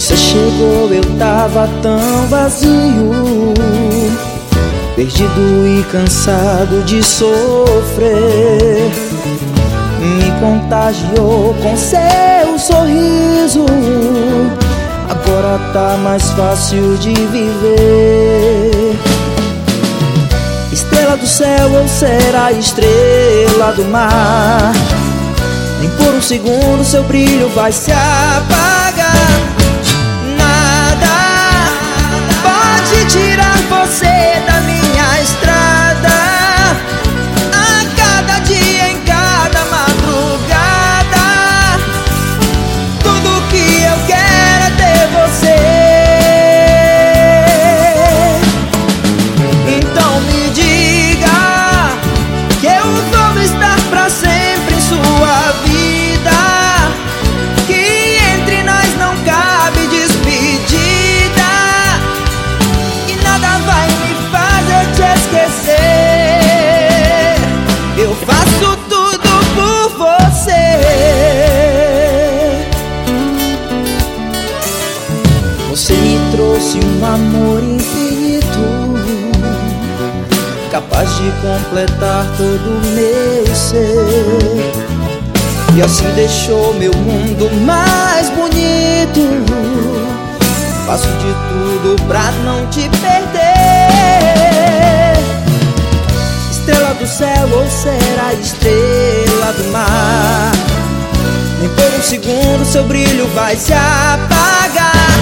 Você chegou, eu tava tão vazio, perdido e cansado de sofrer. Me contagiou com seu sorriso, agora tá mais fácil de viver. Estrela do céu ou será estrela do mar? Nem por um segundo seu brilho vai se apagar. Nada pode tirar você da minha estrada. A cada dia, em cada madrugada, tudo que eu quero é ter você. Então me diga que eu vou estar pra sempre em sua vida, que entre nós não cabe despedida e nada vai me fazer te esquecer. Eu faço tudo por você. Você me trouxe um amor infinito, capaz de completar todo o meu ser, e assim deixou meu mundo mais bonito. Faço de tudo pra não te perder. Estrela do céu ou será estrela do mar? Nem por um segundo seu brilho vai se apagar.